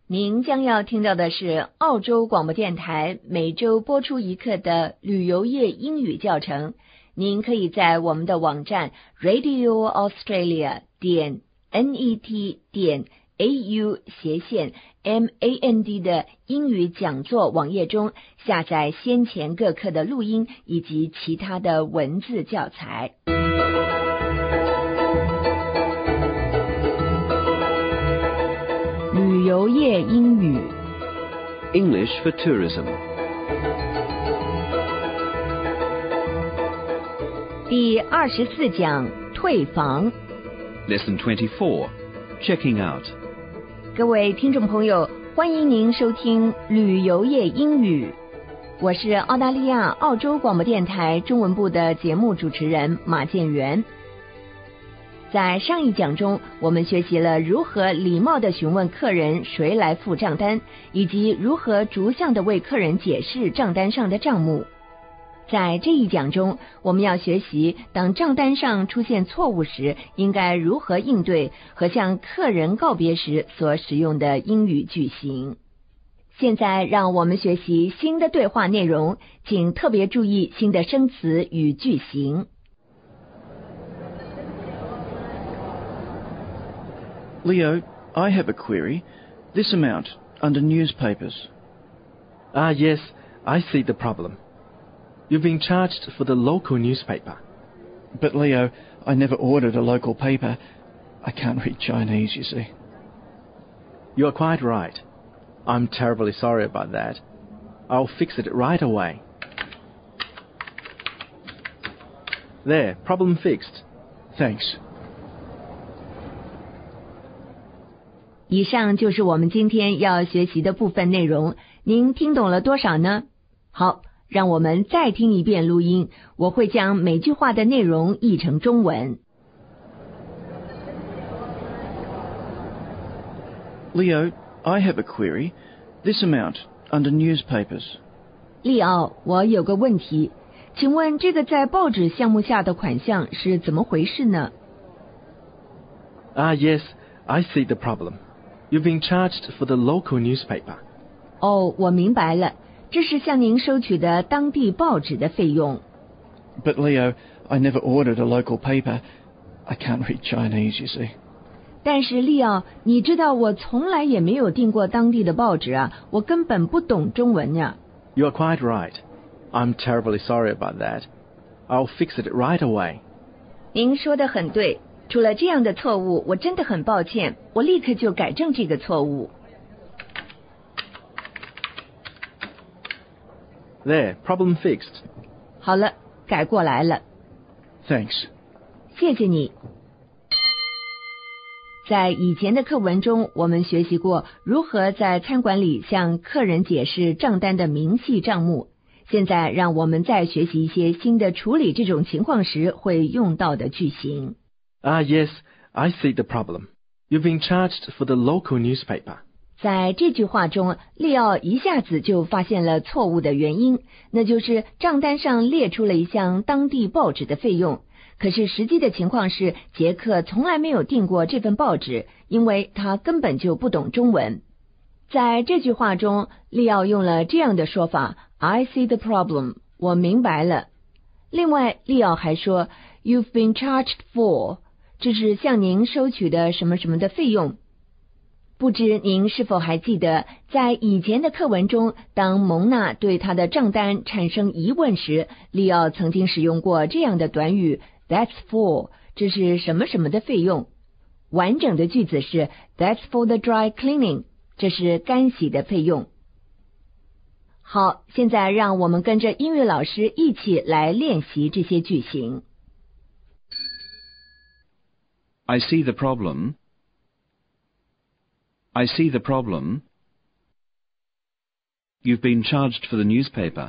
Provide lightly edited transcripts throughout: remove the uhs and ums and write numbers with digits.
您将要听到的是澳洲广播电台每周播出一课的旅游业英语教程。您可以在我们的网站 radioaustralia.net.au/MAND 的英语讲座网页中下载先前各课的录音以及其他的文字教材。旅游业英语 English for tourism. 第24讲退房。 Lesson 24. Checking out. 各位听众朋友，欢迎您收听旅游业英语，我是澳大利亚澳洲广播电台中文部的节目主持人马建元。在上一讲中，我们学习了如何礼貌地询问客人谁来付账单，以及如何逐项地为客人解释账单上的账目。在这一讲中，我们要学习当账单上出现错误时应该如何应对，和向客人告别时所使用的英语句型。现在让我们学习新的对话内容，请特别注意新的生词与句型。 Leo, I have a query. This amount, under newspapers. Ah, yes, I see the problem. You've been charged for the local newspaper. But Leo, I never ordered a local paper. I can't read Chinese, you see. You are quite right. I'm terribly sorry about that. I'll fix it right away. There, problem fixed. Thanks. 以上就是我们今天要学习的部分内容，您听懂了多少呢？好，让我们再听一遍录音，我会将每句话的内容译成中文。 Leo, I have a query. This amount, under newspapers. 利奥，我有个问题，请问这个在报纸项目下的款项是怎么回事呢？ Ah, yes, I see the problem.You've been charged for the local newspaper. 哦，我明白了，这是向您收取的当地报纸的费用。 But Leo, I never ordered a local paper. I can't read Chinese, you see. 但是利奥，你知道我从来也没有订过当地的报纸啊，我根本不懂中文呀。 You are quite right. I'm terribly sorry about that. I'll fix it right away. 您说得很对。出了这样的错误，我真的很抱歉，我立刻就改正这个错误。 There, problem fixed. 好了，改过来了。 Thanks. 谢谢你。在以前的课文中，我们学习过如何在餐馆里向客人解释账单的明细账目。现在让我们再学习一些新的处理这种情况时会用到的句型。 Ah, yes, I see the problem. You've been charged for the local newspaper. 在这句话中，利奥一下子就发现了错误的原因，那就是账单上列出了一项当地报纸的费用，可是实际的情况是，杰克从来没有订过这份报纸，因为他根本就不懂中文。在这句话中，利奥用了这样的说法 I see the problem， 我明白了。另外，利奥还说 You've been charged for，这是向您收取的什么什么的费用。不知您是否还记得，在以前的课文中，当蒙娜对他的账单产生疑问时，利奥曾经使用过这样的短语 That's for， 这是什么什么的费用。完整的句子是 That's for the dry cleaning， 这是干洗的费用。好，现在让我们跟着音乐老师一起来练习这些句型。 I see the problem. I see the problem. You've been charged for the newspaper.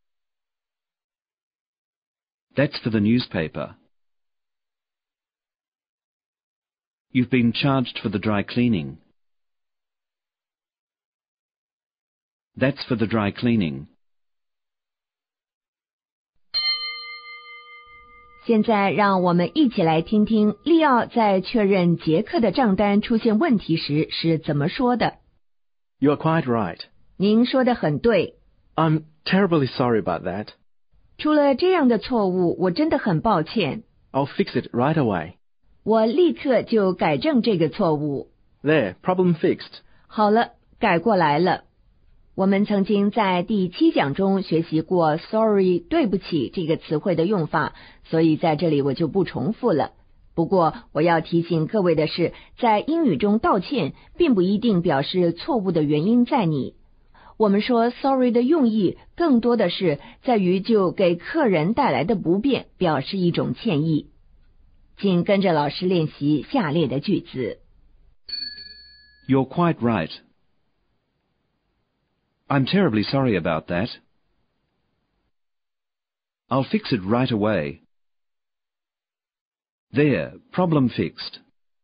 That's for the newspaper. You've been charged for the dry cleaning. That's for the dry cleaning. 现在让我们一起来听听利奥在确认杰克的账单出现问题时是怎么说的。 You are quite right. 您说得很对。 I'm terribly sorry about that. 出了这样的错误，我真的很抱歉。 I'll fix it right away. 我立刻就改正这个错误。 There, problem fixed. 好了，改过来了。我们曾经在第7讲中学习过 sorry 对不起这个词汇的用法，所以在这里我就不重复了。不过我要提醒各位的是，在英语中道歉并不一定表示错误的原因在你。我们说 sorry 的用意更多的是在于就给客人带来的不便表示一种歉意。请跟着老师练习下列的句子。 You're quite right. I'm terribly sorry about that. I'll fix it right away. There, problem fixed.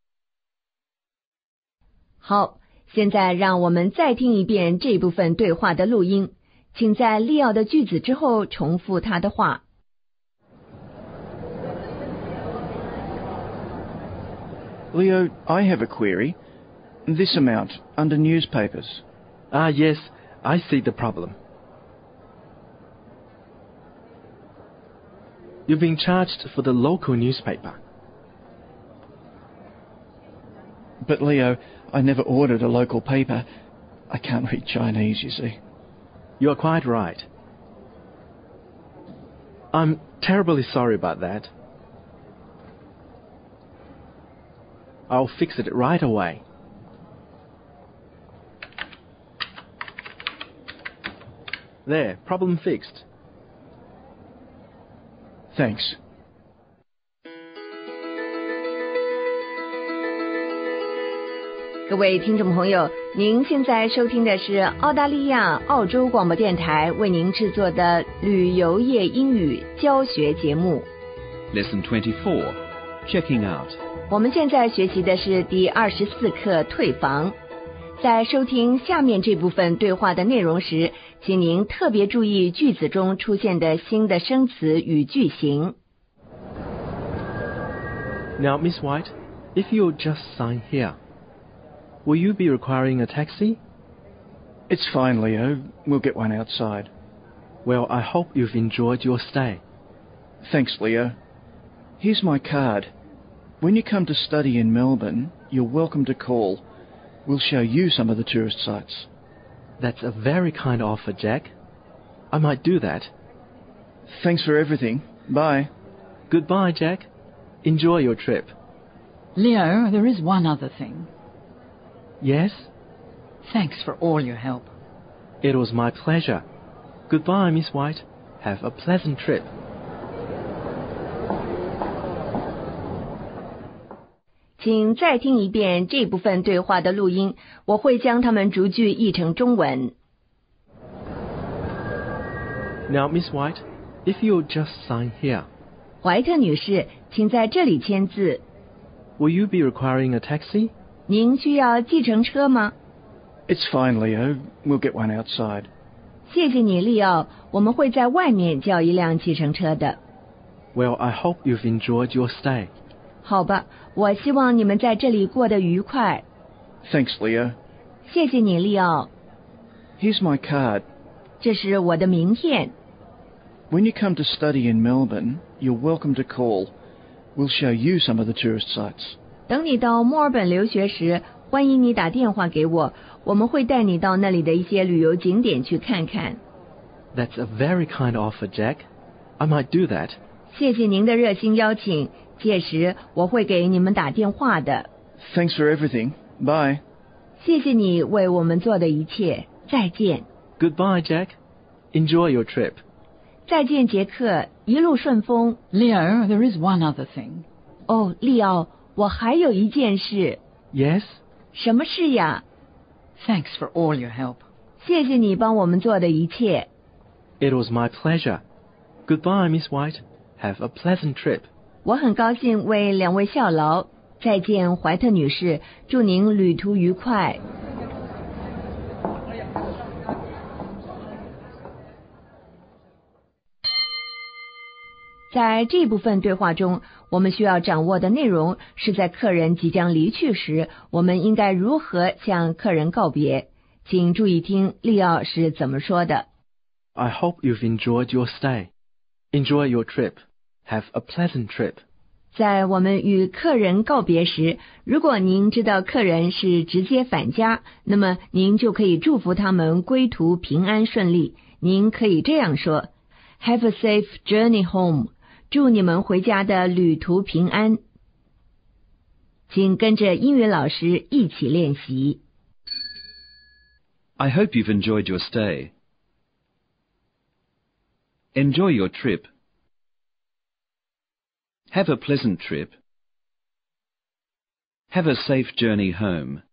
好，现在让我们再听一遍这部分对话的录音，请在利奥的句子之后重复他的话。 Leo, I have a query. This amount, under newspapers. Ah, yes, I see the problem. You've been charged for the local newspaper. But Leo, I never ordered a local paper. I can't read Chinese, you see. You are quite right. I'm terribly sorry about that. I'll fix it right away. There, problem fixed. Thanks. 各位听众朋友，您现在收听的是澳大利亚澳洲广播电台为您制作的旅游业英语教学节目。 Lesson 24. Checking out. 我们现在学习的是第24课退房。在收听下面这部分对话的内容时，请您特别注意句子中出现的新的生词与句型。 Now, Miss White, if you'll just sign here, will you be requiring a taxi? It's fine, Leo. We'll get one outside. Well, I hope you've enjoyed your stay. Thanks, Leo. Here's my card. When you come to study in Melbourne, you're welcome to call. We'll show you some of the tourist sites. That's a very kind offer, Jack. I might do that. Thanks for everything. Bye. Goodbye, Jack. Enjoy your trip. Leo, there is one other thing. Yes? Thanks for all your help. It was my pleasure. Goodbye, Miss White. Have a pleasant trip. 请再听一遍这部分对话的录音，我会将它们逐句译成中文。 Now, Miss White, if you'll just sign here. 怀特女士，请在这里签字。 Will you be requiring a taxi? 您需要计程车吗？ It's fine, Leo. We'll get one outside. 谢谢你，利奥，我们会在外面叫一辆计程车的。 Well, I hope you've enjoyed your stay. 好吧，我希望你们在这里过得愉快。 Thanks, Leo. 谢谢你，利奥。 Here's my card. 这是我的名片。 When you come to study in Melbourne, you're welcome to call. We'll show you some of the tourist sites. 等你到墨尔本留学时，欢迎你打电话给我，我们会带你到那里的一些旅游景点去看看。 That's a very kind offer, Jack. I might do that. 谢谢您的热心邀请，届时我会给你们打电话的。 Thanks for everything. Bye. 谢谢你为我们做的一切，再见。 Goodbye, Jack. Enjoy your trip. 再见，杰克，一路顺风。 Leo, there is one other thing. 哦，利奥，我还有一件事。 Yes? 什么事呀？ Thanks for all your help. 谢谢你帮我们做的一切。 It was my pleasure. Goodbye, Miss White. Have a pleasant trip. 我很高兴为两位效劳。再见，怀特女士，祝您旅途愉快。在这部分对话中，我们需要掌握的内容是在客人即将离去时，我们应该如何向客人告别。 请注意听利奥是怎么说的。 I hope you've enjoyed your stay. Enjoy your trip. Have a pleasant trip. 在我们与客人告别时，如果您知道客人是直接返家，那么您就可以祝福他们归途平安顺利。您可以这样说 ：Have a safe journey home. 祝你们回家的旅途平安。请跟着英语老师一起练习。 I hope you've enjoyed your stay. Enjoy your trip. Have a pleasant trip. Have a safe journey home.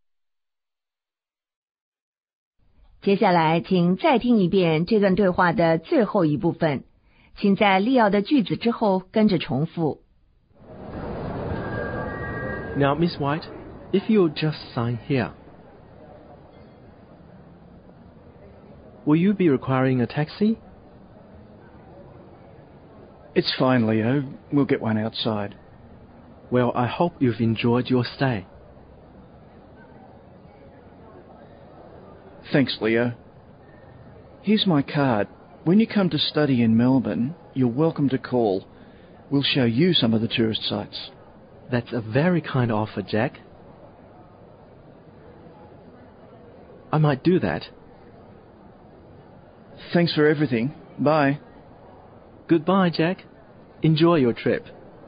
接下来，请再听一遍这段对话的最后一部分，请在利奥的句子之后跟着重复。 Now, Miss White, if you'll just sign here. Will you be requiring a taxi? It's fine, Leo. We'll get one outside. Well, I hope you've enjoyed your stay. Thanks, Leo. Here's my card. When you come to study in Melbourne, you're welcome to call. We'll show you some of the tourist sites. That's a very kind offer, Jack. I might do that. Thanks for everything. Bye. Goodbye, Jack. Enjoy your trip.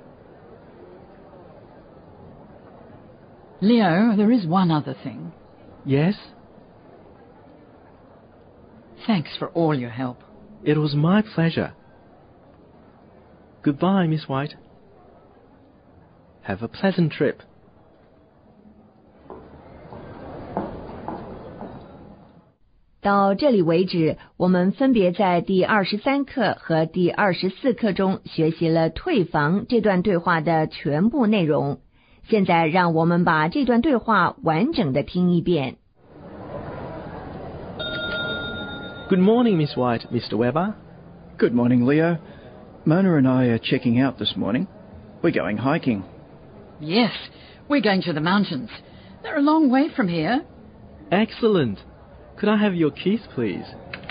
Leo, there is one other thing. Yes? Thanks for all your help. It was my pleasure. Goodbye, Miss White. Have a pleasant trip. 到这里为止，我们分别在第23课和第24课中学习了退房这段对话的全部内容。现在让我们把这段对话完整的听一遍。 Good morning, Miss White, Mr. Webber. Good morning, Leo. Mona and I are checking out this morning. We're going hiking. Yes, we're going to the mountains. They're a long way from here. Excellent. Could I have your keys, please?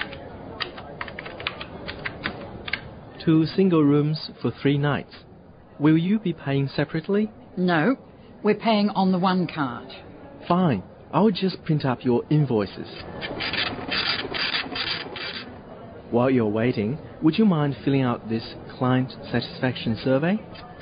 2 single rooms for 3 nights. Will you be paying separately? No, we're paying on the one card. Fine. I'll just print up your invoices. While you're waiting, would you mind filling out this client satisfaction survey?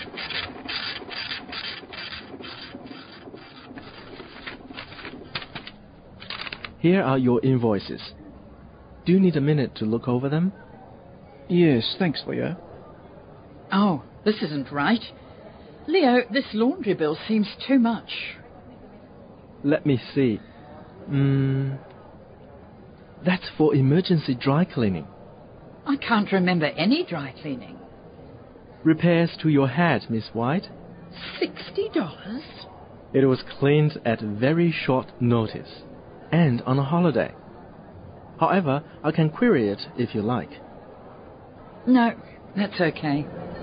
Here are your invoices. Do you need a minute to look over them? Yes, thanks, Leo. Oh, this isn't right. Leo, this laundry bill seems too much. Let me see. That's for emergency dry cleaning. I can't remember any dry cleaning. Repairs to your hat, Miss White. $60? It was cleaned at very short notice and on a holiday. However, I can query it if you like. No, that's okay.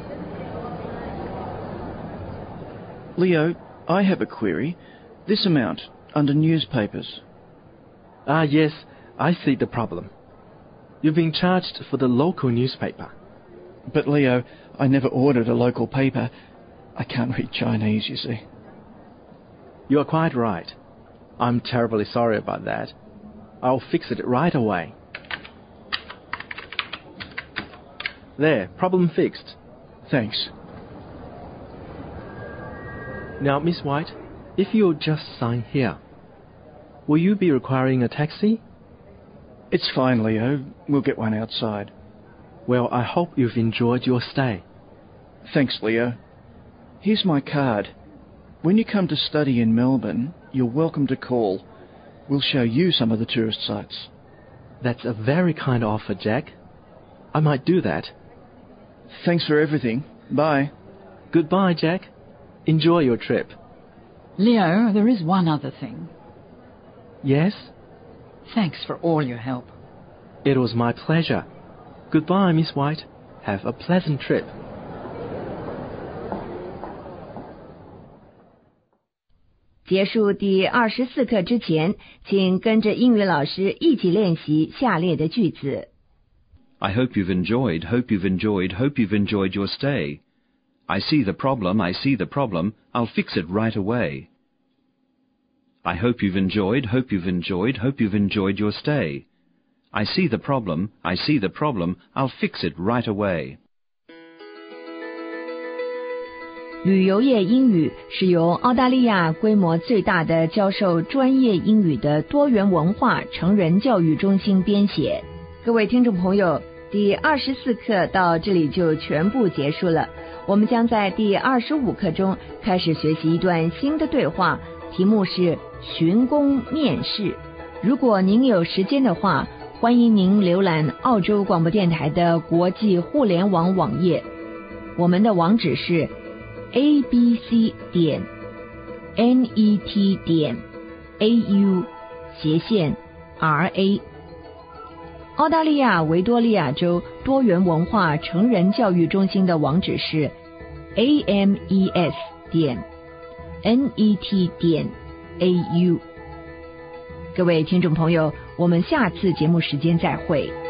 Leo, I have a query. This amount, under newspapers. Ah, yes, I see the problem. You've been charged for the local newspaper. But, Leo, I never ordered a local paper. I can't read Chinese, you see. You are quite right. I'm terribly sorry about that. I'll fix it right away. There, problem fixed. Thanks. Now, Miss White, if you'll just sign here. Will you be requiring a taxi? It's fine, Leo. We'll get one outside. Well, I hope you've enjoyed your stay. Thanks, Leo. Here's my card. When you come to study in Melbourne, you're welcome to call. We'll show you some of the tourist sites. That's a very kind offer, Jack. I might do that. Thanks for everything. Bye. Goodbye, Jack. Enjoy your trip. Leo, there is one other thing. Yes? Thanks for all your help. It was my pleasure. Goodbye, Miss White. Have a pleasant trip. 结束第24课之前，请跟着英语老师一起练习下列的句子。 I hope you've enjoyed, hope you've enjoyed, hope you've enjoyed your stay. I see the problem, I see the problem, I'll fix it right away. I hope you've enjoyed, hope you've enjoyed, hope you've enjoyed your stay. I see the problem, I see the problem, I'll fix it right away. 旅游业英语是由澳大利亚规模最大的教授专业英语的多元文化成人教育中心编写。各位听众朋友，第24课到这里就全部结束了。我们将在第25课中开始学习一段新的对话，题目是寻工面试。如果您有时间的话，欢迎您浏览澳洲广播电台的国际互联网网页，我们的网址是abc.net.au/ra。澳大利亚维多利亚州多元文化成人教育中心的网址是 ames.net.au。各位听众朋友，我们下次节目时间再会。